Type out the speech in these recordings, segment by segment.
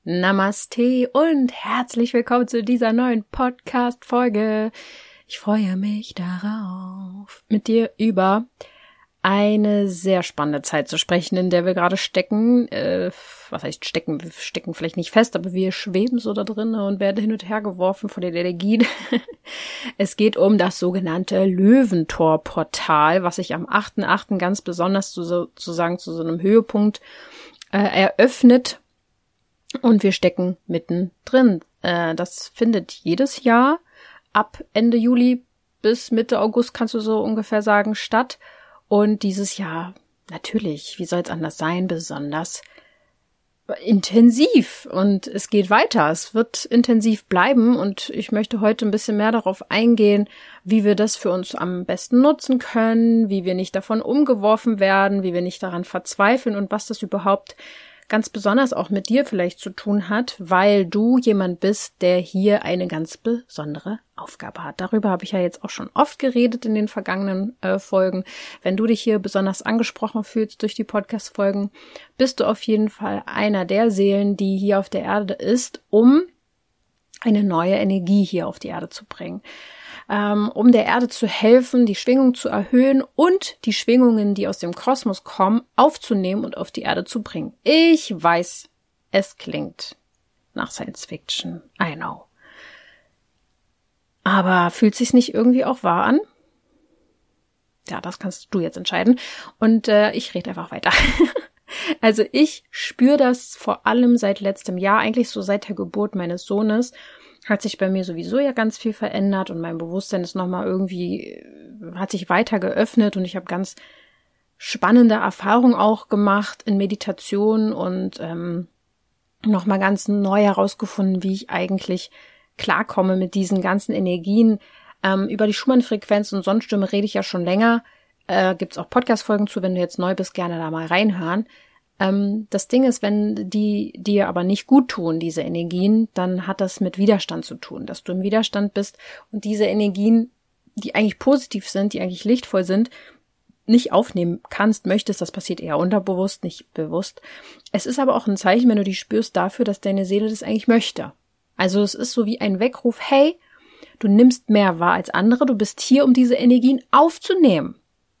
Namaste und herzlich willkommen zu dieser neuen Podcast-Folge. Ich freue mich darauf, mit dir über eine sehr spannende Zeit zu sprechen, in der wir gerade stecken. Was heißt stecken? Wir stecken vielleicht nicht fest, aber wir schweben so da drin und werden hin und her geworfen von den Energien. Es geht um das sogenannte Löwentor-Portal, was sich am 8.8. ganz besonders sozusagen zu so einem Höhepunkt eröffnet. Und wir stecken mittendrin. Das findet jedes Jahr ab Ende Juli bis Mitte August, kannst du so ungefähr sagen, statt. Und dieses Jahr, natürlich, wie soll es anders sein, besonders intensiv. Und es geht weiter. Es wird intensiv bleiben. Und ich möchte heute ein bisschen mehr darauf eingehen, wie wir das für uns am besten nutzen können, wie wir nicht davon umgeworfen werden, wie wir nicht daran verzweifeln und was das überhaupt ganz besonders auch mit dir vielleicht zu tun hat, weil du jemand bist, der hier eine ganz besondere Aufgabe hat. Darüber habe ich ja jetzt auch schon oft geredet in den vergangenen Folgen. Wenn du dich hier besonders angesprochen fühlst durch die Podcast-Folgen, bist du auf jeden Fall einer der Seelen, die hier auf der Erde ist, um eine neue Energie hier auf die Erde zu bringen. Um der Erde zu helfen, die Schwingung zu erhöhen und die Schwingungen, die aus dem Kosmos kommen, aufzunehmen und auf die Erde zu bringen. Ich weiß, es klingt nach Science Fiction, I know. Aber fühlt sich's nicht irgendwie auch wahr an? Ja, das kannst du jetzt entscheiden. Und ich rede einfach weiter. Also ich spüre das vor allem seit letztem Jahr, eigentlich so seit der Geburt meines Sohnes, hat sich bei mir sowieso ja ganz viel verändert und mein Bewusstsein ist nochmal irgendwie, hat sich weiter geöffnet und ich habe ganz spannende Erfahrungen auch gemacht in Meditation und nochmal ganz neu herausgefunden, wie ich eigentlich klarkomme mit diesen ganzen Energien. Über die Schumann-Frequenz und Sonnenstimme rede ich ja schon länger. Gibt's auch Podcast-Folgen zu, wenn du jetzt neu bist, gerne da mal reinhören. Das Ding ist, wenn die dir aber nicht gut tun, diese Energien, dann hat das mit Widerstand zu tun, dass du im Widerstand bist und diese Energien, die eigentlich positiv sind, die eigentlich lichtvoll sind, nicht aufnehmen kannst, möchtest. Das passiert eher unterbewusst, nicht bewusst. Es ist aber auch ein Zeichen, wenn du die spürst, dafür, dass deine Seele das eigentlich möchte. Also es ist so wie ein Weckruf, hey, du nimmst mehr wahr als andere, du bist hier, um diese Energien aufzunehmen.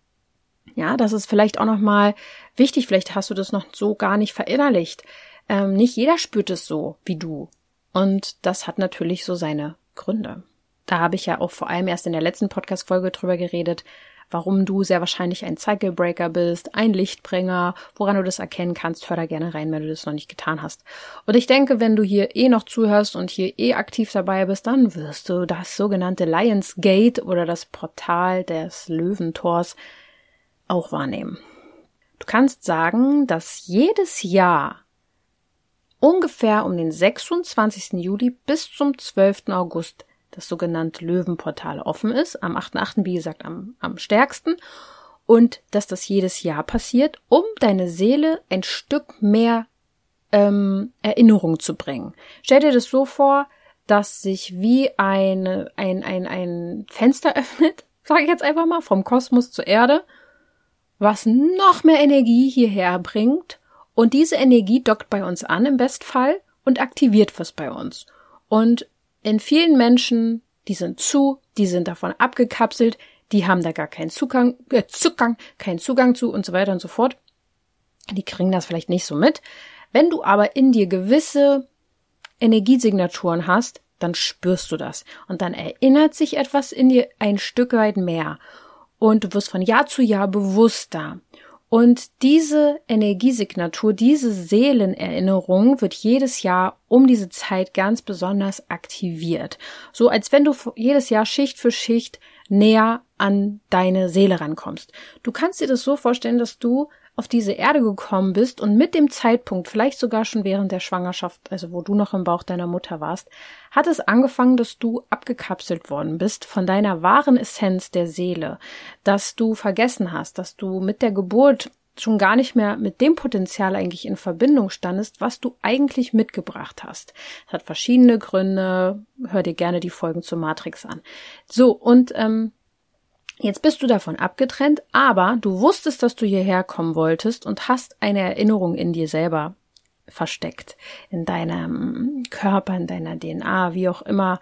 Ja, das ist vielleicht auch nochmal wichtig, vielleicht hast du das noch so gar nicht verinnerlicht. Nicht jeder spürt es so wie du. Und das hat natürlich so seine Gründe. Da habe ich ja auch vor allem erst in der letzten Podcast-Folge drüber geredet, warum du sehr wahrscheinlich ein Cycle Breaker bist, ein Lichtbringer, woran du das erkennen kannst. Hör da gerne rein, wenn du das noch nicht getan hast. Und ich denke, wenn du hier noch zuhörst und hier aktiv dabei bist, dann wirst du das sogenannte Lions Gate oder das Portal des Löwentors auch wahrnehmen. Du kannst sagen, dass jedes Jahr ungefähr um den 26. Juli bis zum 12. August das sogenannte Löwenportal offen ist. Am 8.8., wie gesagt, am stärksten. Und dass das jedes Jahr passiert, um deine Seele ein Stück mehr Erinnerung zu bringen. Stell dir das so vor, dass sich wie ein Fenster öffnet, sage ich jetzt einfach mal, vom Kosmos zur Erde, was noch mehr Energie hierher bringt und diese Energie dockt bei uns an im Bestfall und aktiviert was bei uns. Und in vielen Menschen, die sind davon abgekapselt, die haben da gar keinen Zugang zu und so weiter und so fort. Die kriegen das vielleicht nicht so mit. Wenn du aber in dir gewisse Energiesignaturen hast, dann spürst du das und dann erinnert sich etwas in dir ein Stück weit mehr. Und du wirst von Jahr zu Jahr bewusster. Und diese Energiesignatur, diese Seelenerinnerung wird jedes Jahr um diese Zeit ganz besonders aktiviert. So als wenn du jedes Jahr Schicht für Schicht näher an deine Seele rankommst. Du kannst dir das so vorstellen, dass du auf diese Erde gekommen bist und mit dem Zeitpunkt, vielleicht sogar schon während der Schwangerschaft, also wo du noch im Bauch deiner Mutter warst, hat es angefangen, dass du abgekapselt worden bist von deiner wahren Essenz der Seele, dass du vergessen hast, dass du mit der Geburt schon gar nicht mehr mit dem Potenzial eigentlich in Verbindung standest, was du eigentlich mitgebracht hast. Das hat verschiedene Gründe, hör dir gerne die Folgen zur Matrix an. So, und jetzt bist du davon abgetrennt, aber du wusstest, dass du hierher kommen wolltest und hast eine Erinnerung in dir selber versteckt, in deinem Körper, in deiner DNA, wie auch immer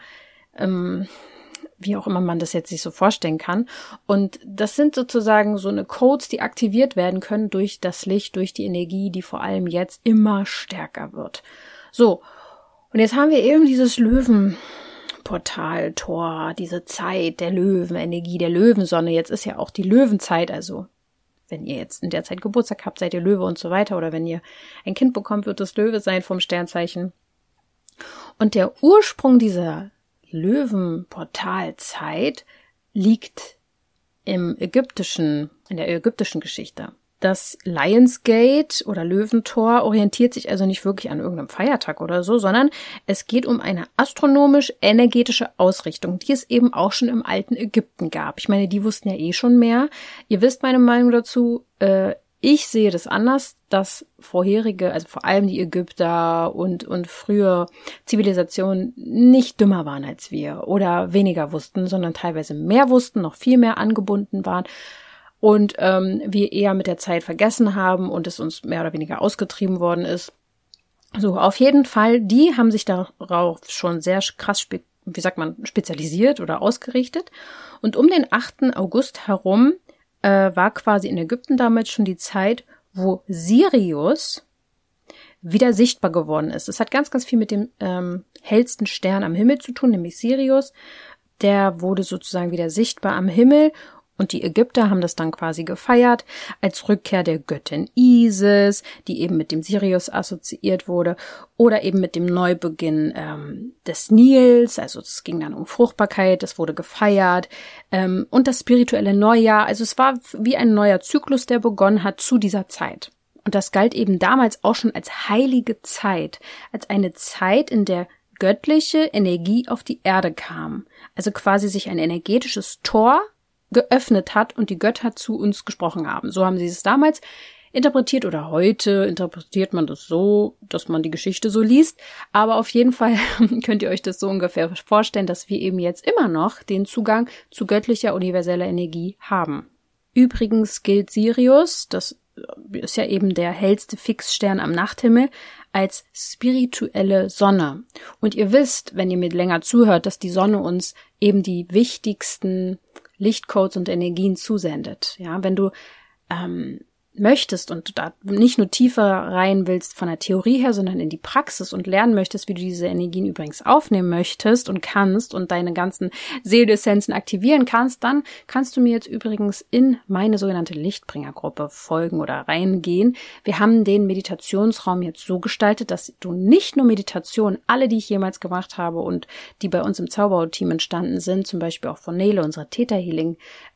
man das jetzt sich so vorstellen kann. Und das sind sozusagen so eine Codes, die aktiviert werden können durch das Licht, durch die Energie, die vor allem jetzt immer stärker wird. So, und jetzt haben wir eben dieses Löwenportal, Tor, diese Zeit der Löwenenergie, der Löwensonne. Jetzt ist ja auch die Löwenzeit, also wenn ihr jetzt in der Zeit Geburtstag habt, seid ihr Löwe und so weiter. Oder wenn ihr ein Kind bekommt, wird es Löwe sein vom Sternzeichen. Und der Ursprung dieser Löwenportalzeit liegt in der ägyptischen Geschichte. Das Lionsgate oder Löwentor orientiert sich also nicht wirklich an irgendeinem Feiertag oder so, sondern es geht um eine astronomisch-energetische Ausrichtung, die es eben auch schon im alten Ägypten gab. Ich meine, die wussten ja eh schon mehr. Ihr wisst meine Meinung dazu. Ich sehe das anders, dass vorherige, also vor allem die Ägypter und frühe Zivilisationen nicht dümmer waren als wir oder weniger wussten, sondern teilweise mehr wussten, noch viel mehr angebunden waren. Und wir eher mit der Zeit vergessen haben und es uns mehr oder weniger ausgetrieben worden ist. So, auf jeden Fall, die haben sich darauf schon sehr krass, spezialisiert oder ausgerichtet. Und um den 8. August herum war quasi in Ägypten damals schon die Zeit, wo Sirius wieder sichtbar geworden ist. Es hat ganz, ganz viel mit dem hellsten Stern am Himmel zu tun, nämlich Sirius. Der wurde sozusagen wieder sichtbar am Himmel. Und die Ägypter haben das dann quasi gefeiert als Rückkehr der Göttin Isis, die eben mit dem Sirius assoziiert wurde, oder eben mit dem Neubeginn des Nils. Also es ging dann um Fruchtbarkeit, das wurde gefeiert. Und das spirituelle Neujahr. Also es war wie ein neuer Zyklus, der begonnen hat zu dieser Zeit. Und das galt eben damals auch schon als heilige Zeit, als eine Zeit, in der göttliche Energie auf die Erde kam. Also quasi sich ein energetisches Tor geöffnet hat und die Götter zu uns gesprochen haben. So haben sie es damals interpretiert oder heute interpretiert man das so, dass man die Geschichte so liest. Aber auf jeden Fall könnt ihr euch das so ungefähr vorstellen, dass wir eben jetzt immer noch den Zugang zu göttlicher universeller Energie haben. Übrigens gilt Sirius, das ist ja eben der hellste Fixstern am Nachthimmel, als spirituelle Sonne. Und ihr wisst, wenn ihr mir länger zuhört, dass die Sonne uns eben die wichtigsten Lichtcodes und Energien zusendet. Ja, wenn du möchtest und da nicht nur tiefer rein willst von der Theorie her, sondern in die Praxis und lernen möchtest, wie du diese Energien übrigens aufnehmen möchtest und kannst und deine ganzen Seeleessenzen aktivieren kannst, dann kannst du mir jetzt übrigens in meine sogenannte Lichtbringergruppe folgen oder reingehen. Wir haben den Meditationsraum jetzt so gestaltet, dass du nicht nur Meditation, alle, die ich jemals gemacht habe und die bei uns im Zauberteam entstanden sind, zum Beispiel auch von Nele, unserer Theta-Healerin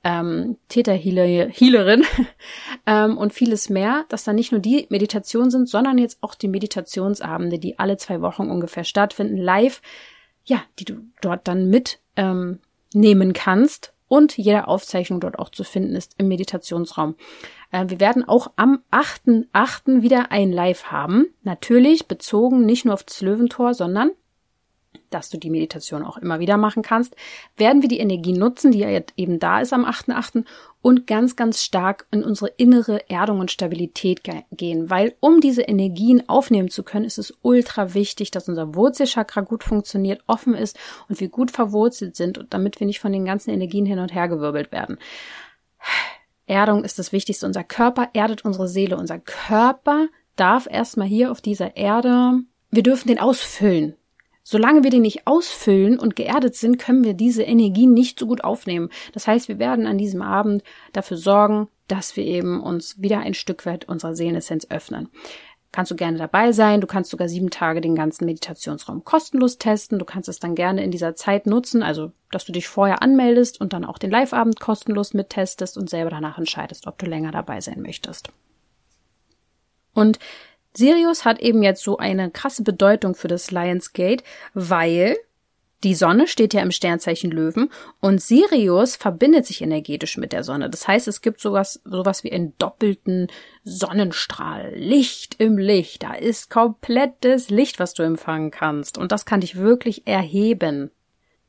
und vieles mehr, dass da nicht nur die Meditationen sind, sondern jetzt auch die Meditationsabende, die alle 2 Wochen ungefähr stattfinden, live, ja, die du dort dann mitnehmen kannst und jede Aufzeichnung dort auch zu finden ist im Meditationsraum. Wir werden auch am 8.8. wieder ein Live haben, natürlich bezogen nicht nur auf das Löwentor, sondern dass du die Meditation auch immer wieder machen kannst, werden wir die Energie nutzen, die ja jetzt eben da ist am 8.8. und ganz, ganz stark in unsere innere Erdung und Stabilität gehen, weil um diese Energien aufnehmen zu können, ist es ultra wichtig, dass unser Wurzelchakra gut funktioniert, offen ist und wir gut verwurzelt sind, und damit wir nicht von den ganzen Energien hin und her gewirbelt werden. Erdung ist das Wichtigste. Unser Körper erdet unsere Seele. Unser Körper darf erstmal hier auf dieser Erde, wir dürfen den ausfüllen. Solange wir den nicht ausfüllen und geerdet sind, können wir diese Energien nicht so gut aufnehmen. Das heißt, wir werden an diesem Abend dafür sorgen, dass wir eben uns wieder ein Stück weit unserer Seelenessenz öffnen. Kannst du gerne dabei sein. Du kannst sogar 7 Tage den ganzen Meditationsraum kostenlos testen. Du kannst es dann gerne in dieser Zeit nutzen, also dass du dich vorher anmeldest und dann auch den Live-Abend kostenlos mittestest und selber danach entscheidest, ob du länger dabei sein möchtest. Und Sirius hat eben jetzt so eine krasse Bedeutung für das Lionsgate, weil die Sonne steht ja im Sternzeichen Löwen und Sirius verbindet sich energetisch mit der Sonne. Das heißt, es gibt sowas wie einen doppelten Sonnenstrahl. Licht im Licht. Da ist komplettes Licht, was du empfangen kannst. Und das kann dich wirklich erheben.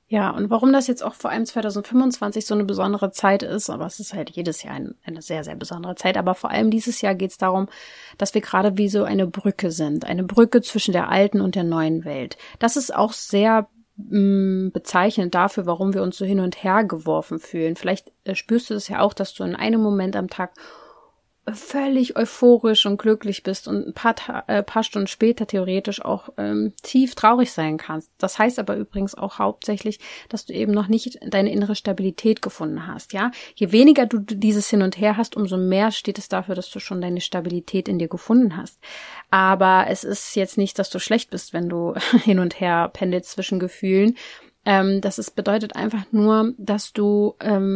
Ja, und warum das jetzt auch vor allem 2025 so eine besondere Zeit ist, aber es ist halt jedes Jahr eine sehr, sehr besondere Zeit, aber vor allem dieses Jahr geht es darum, dass wir gerade wie so eine Brücke sind, eine Brücke zwischen der alten und der neuen Welt. Das ist auch sehr bezeichnend dafür, warum wir uns so hin und her geworfen fühlen. Vielleicht spürst du es ja auch, dass du in einem Moment am Tag völlig euphorisch und glücklich bist und ein paar Stunden später theoretisch auch tief traurig sein kannst. Das heißt aber übrigens auch hauptsächlich, dass du eben noch nicht deine innere Stabilität gefunden hast, ja? Je weniger du dieses Hin und Her hast, umso mehr steht es dafür, dass du schon deine Stabilität in dir gefunden hast. Aber es ist jetzt nicht, dass du schlecht bist, wenn du hin und her pendelst zwischen Gefühlen. Bedeutet einfach nur, dass du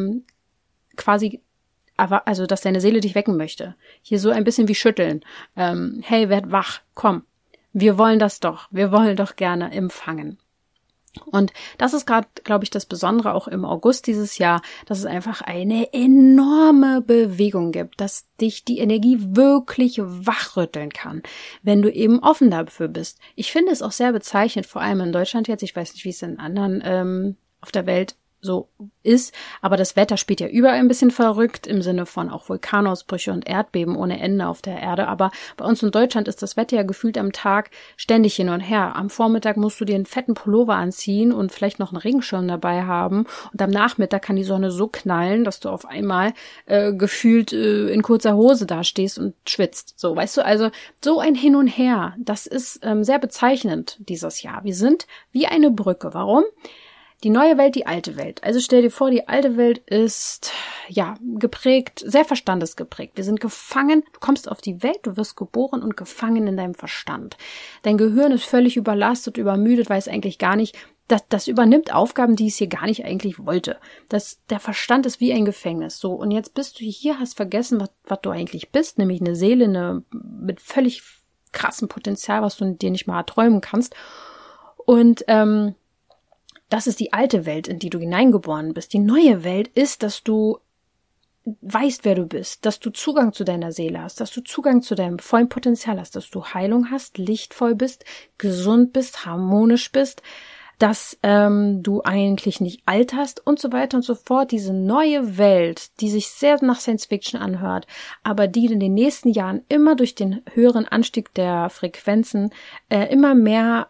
quasi also, dass deine Seele dich wecken möchte. Hier so ein bisschen wie schütteln. Hey, werd wach, komm. Wir wollen das doch. Wir wollen doch gerne empfangen. Und das ist gerade, glaube ich, das Besondere auch im August dieses Jahr, dass es einfach eine enorme Bewegung gibt, dass dich die Energie wirklich wachrütteln kann, wenn du eben offen dafür bist. Ich finde es auch sehr bezeichnend, vor allem in Deutschland jetzt, ich weiß nicht, wie es in anderen auf der Welt so ist, aber das Wetter spielt ja überall ein bisschen verrückt, im Sinne von auch Vulkanausbrüche und Erdbeben ohne Ende auf der Erde, aber bei uns in Deutschland ist das Wetter ja gefühlt am Tag ständig hin und her. Am Vormittag musst du dir einen fetten Pullover anziehen und vielleicht noch einen Regenschirm dabei haben und am Nachmittag kann die Sonne so knallen, dass du auf einmal gefühlt in kurzer Hose dastehst und schwitzt. So, weißt du, also so ein Hin und Her, das ist sehr bezeichnend dieses Jahr. Wir sind wie eine Brücke. Warum? Die neue Welt, die alte Welt. Also stell dir vor, die alte Welt ist, ja, geprägt, sehr verstandesgeprägt. Wir sind gefangen, du kommst auf die Welt, du wirst geboren und gefangen in deinem Verstand. Dein Gehirn ist völlig überlastet, übermüdet, weiß eigentlich gar nicht, das übernimmt Aufgaben, die es hier gar nicht eigentlich wollte. Der Verstand ist wie ein Gefängnis. So, und jetzt bist du hier, hast vergessen, was du eigentlich bist, nämlich eine Seele, mit völlig krassem Potenzial, was du dir nicht mal erträumen kannst. Und, das ist die alte Welt, in die du hineingeboren bist. Die neue Welt ist, dass du weißt, wer du bist, dass du Zugang zu deiner Seele hast, dass du Zugang zu deinem vollen Potenzial hast, dass du Heilung hast, lichtvoll bist, gesund bist, harmonisch bist, dass du eigentlich nicht alterst und so weiter und so fort. Diese neue Welt, die sich sehr nach Science Fiction anhört, aber die in den nächsten Jahren immer durch den höheren Anstieg der Frequenzen immer mehr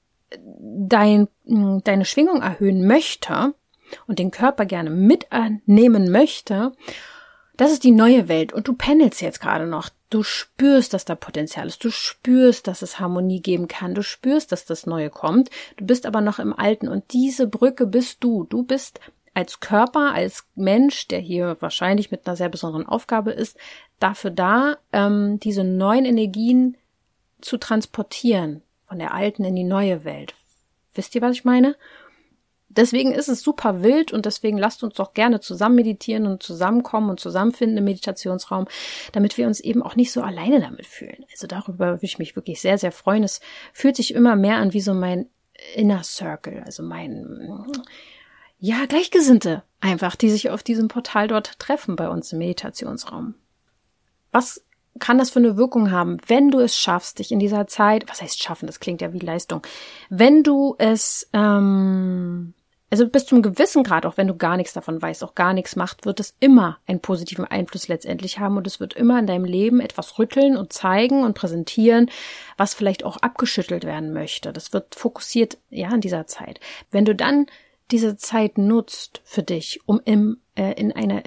deine Schwingung erhöhen möchte und den Körper gerne mitnehmen möchte, das ist die neue Welt. Und du pendelst jetzt gerade noch. Du spürst, dass da Potenzial ist. Du spürst, dass es Harmonie geben kann. Du spürst, dass das Neue kommt. Du bist aber noch im Alten. Und diese Brücke bist du. Du bist als Körper, als Mensch, der hier wahrscheinlich mit einer sehr besonderen Aufgabe ist, dafür da, diese neuen Energien zu transportieren. Von der alten in die neue Welt. Wisst ihr, was ich meine? Deswegen ist es super wild und deswegen lasst uns doch gerne zusammen meditieren und zusammenkommen und zusammenfinden im Meditationsraum, damit wir uns eben auch nicht so alleine damit fühlen. Also darüber würde ich mich wirklich sehr, sehr freuen. Es fühlt sich immer mehr an wie so mein Inner Circle, also Gleichgesinnte einfach, die sich auf diesem Portal dort treffen bei uns im Meditationsraum. Was kann das für eine Wirkung haben, wenn du es schaffst, dich in dieser Zeit, was heißt schaffen, das klingt ja wie Leistung, wenn du es, also bis zum gewissen Grad, auch wenn du gar nichts davon weißt, auch gar nichts macht, wird es immer einen positiven Einfluss letztendlich haben und es wird immer in deinem Leben etwas rütteln und zeigen und präsentieren, was vielleicht auch abgeschüttelt werden möchte. Das wird fokussiert, ja, in dieser Zeit. Wenn du dann diese Zeit nutzt für dich, um in eine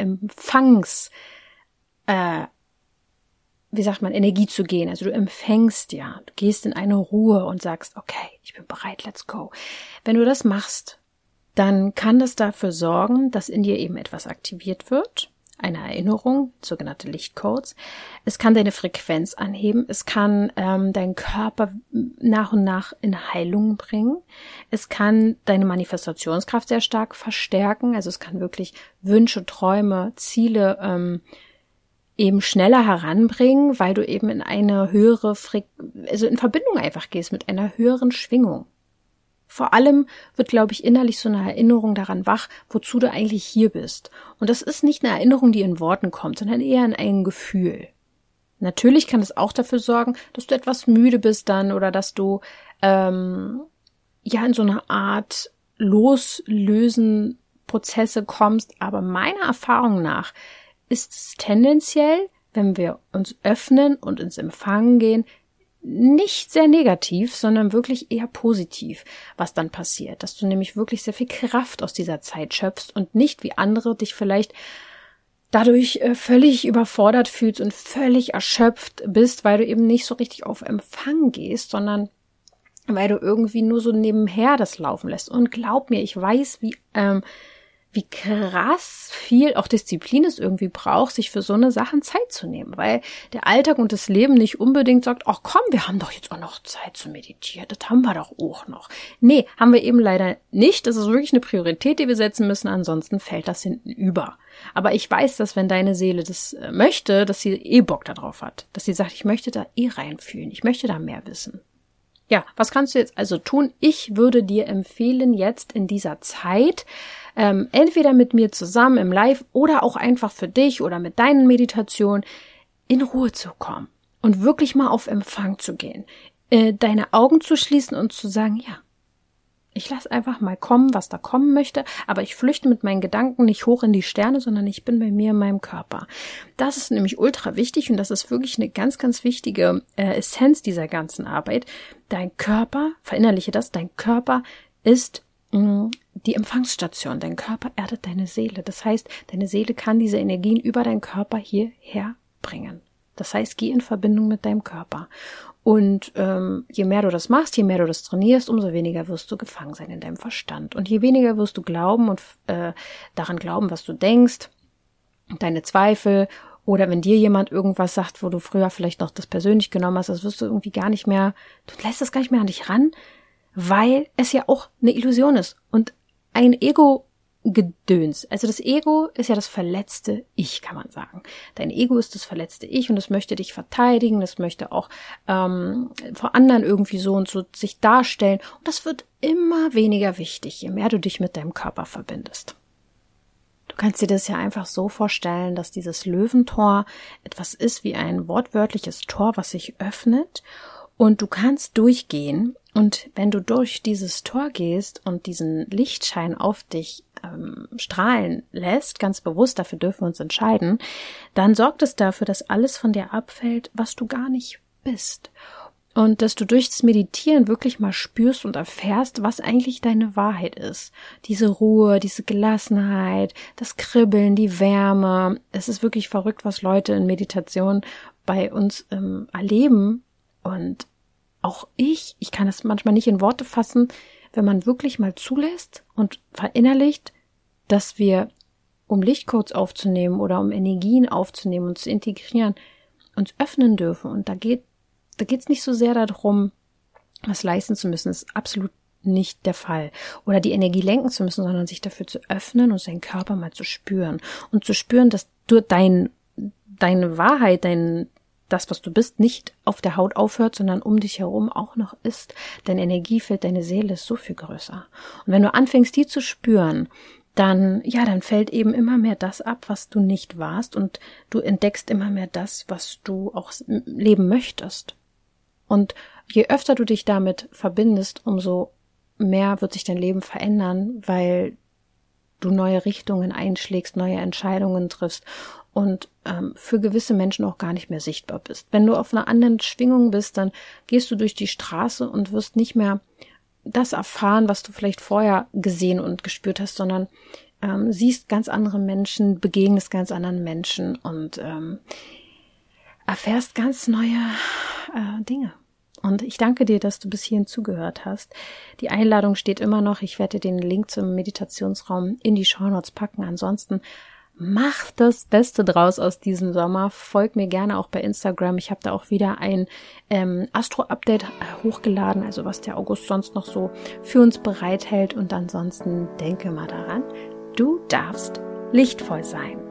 Energie zu gehen. Also du empfängst ja, du gehst in eine Ruhe und sagst, okay, ich bin bereit, let's go. Wenn du das machst, dann kann das dafür sorgen, dass in dir eben etwas aktiviert wird, eine Erinnerung, sogenannte Lichtcodes. Es kann deine Frequenz anheben, es kann deinen Körper nach und nach in Heilung bringen, es kann deine Manifestationskraft sehr stark verstärken, also es kann wirklich Wünsche, Träume, Ziele eben schneller heranbringen, weil du eben in eine höhere also in Verbindung einfach gehst mit einer höheren Schwingung. Vor allem wird, glaube ich, innerlich so eine Erinnerung daran wach, wozu du eigentlich hier bist. Und das ist nicht eine Erinnerung, die in Worten kommt, sondern eher in ein Gefühl. Natürlich kann es auch dafür sorgen, dass du etwas müde bist dann oder dass du in so einer Art Loslösen Prozesse kommst. Aber meiner Erfahrung nach ist es tendenziell, wenn wir uns öffnen und ins Empfangen gehen, nicht sehr negativ, sondern wirklich eher positiv, was dann passiert. Dass du nämlich wirklich sehr viel Kraft aus dieser Zeit schöpfst und nicht wie andere dich vielleicht dadurch völlig überfordert fühlst und völlig erschöpft bist, weil du eben nicht so richtig auf Empfang gehst, sondern weil du irgendwie nur so nebenher das laufen lässt. Und glaub mir, ich weiß, wie krass viel auch Disziplin es irgendwie braucht, sich für so eine Sachen Zeit zu nehmen, weil der Alltag und das Leben nicht unbedingt sagt, ach komm, wir haben doch jetzt auch noch Zeit zu meditieren, das haben wir doch auch noch. Nee, haben wir eben leider nicht, das ist wirklich eine Priorität, die wir setzen müssen, ansonsten fällt das hinten über. Aber ich weiß, dass wenn deine Seele das möchte, dass sie Bock darauf hat, dass sie sagt, ich möchte da reinfühlen, ich möchte da mehr wissen. Ja, was kannst du jetzt also tun? Ich würde dir empfehlen, jetzt in dieser Zeit entweder mit mir zusammen im Live oder auch einfach für dich oder mit deinen Meditationen in Ruhe zu kommen und wirklich mal auf Empfang zu gehen, deine Augen zu schließen und zu sagen, ja, ich lasse einfach mal kommen, was da kommen möchte, aber ich flüchte mit meinen Gedanken nicht hoch in die Sterne, sondern ich bin bei mir in meinem Körper. Das ist nämlich ultra wichtig und das ist wirklich eine ganz, ganz wichtige Essenz dieser ganzen Arbeit. Dein Körper, verinnerliche das, dein Körper ist die Empfangsstation. Dein Körper erdet deine Seele. Das heißt, deine Seele kann diese Energien über deinen Körper hierher bringen. Das heißt, geh in Verbindung mit deinem Körper. Und je mehr du das machst, je mehr du das trainierst, umso weniger wirst du gefangen sein in deinem Verstand. Und je weniger wirst du glauben und daran glauben, was du denkst, deine Zweifel oder wenn dir jemand irgendwas sagt, wo du früher vielleicht noch das persönlich genommen hast, das wirst du irgendwie gar nicht mehr, du lässt es gar nicht mehr an dich ran, weil es ja auch eine Illusion ist. Und ein Ego-Gedöns. Also das Ego ist ja das verletzte Ich, kann man sagen. Dein Ego ist das verletzte Ich und es möchte dich verteidigen, es möchte auch vor anderen irgendwie so und so sich darstellen. Und das wird immer weniger wichtig, je mehr du dich mit deinem Körper verbindest. Du kannst dir das ja einfach so vorstellen, dass dieses Löwentor etwas ist wie ein wortwörtliches Tor, was sich öffnet und du kannst durchgehen. Und wenn du durch dieses Tor gehst und diesen Lichtschein auf dich strahlen lässt, ganz bewusst, dafür dürfen wir uns entscheiden, dann sorgt es dafür, dass alles von dir abfällt, was du gar nicht bist. Und dass du durch das Meditieren wirklich mal spürst und erfährst, was eigentlich deine Wahrheit ist. Diese Ruhe, diese Gelassenheit, das Kribbeln, die Wärme. Es ist wirklich verrückt, was Leute in Meditation bei uns erleben. Und auch ich kann das manchmal nicht in Worte fassen, wenn man wirklich mal zulässt und verinnerlicht, dass wir, um Lichtcodes aufzunehmen oder um Energien aufzunehmen und zu integrieren, uns öffnen dürfen. Und da geht's nicht so sehr darum, was leisten zu müssen. Das ist absolut nicht der Fall. Oder die Energie lenken zu müssen, sondern sich dafür zu öffnen und seinen Körper mal zu spüren. Und zu spüren, dass du deine Wahrheit, das, was du bist, nicht auf der Haut aufhört, sondern um dich herum auch noch ist. Dein Energiefeld, deine Seele ist so viel größer. Und wenn du anfängst, die zu spüren, dann fällt eben immer mehr das ab, was du nicht warst und du entdeckst immer mehr das, was du auch leben möchtest. Und je öfter du dich damit verbindest, umso mehr wird sich dein Leben verändern, weil du neue Richtungen einschlägst, neue Entscheidungen triffst und für gewisse Menschen auch gar nicht mehr sichtbar bist. Wenn du auf einer anderen Schwingung bist, dann gehst du durch die Straße und wirst nicht mehr das erfahren, was du vielleicht vorher gesehen und gespürt hast, sondern siehst ganz andere Menschen, begegnest ganz anderen Menschen und erfährst ganz neue Dinge. Und ich danke dir, dass du bis hierhin zugehört hast. Die Einladung steht immer noch. Ich werde dir den Link zum Meditationsraum in die Shownotes packen. Ansonsten mach das Beste draus aus diesem Sommer. Folg mir gerne auch bei Instagram. Ich habe da auch wieder ein Astro-Update hochgeladen, also was der August sonst noch so für uns bereithält. Und ansonsten denke mal daran, du darfst lichtvoll sein.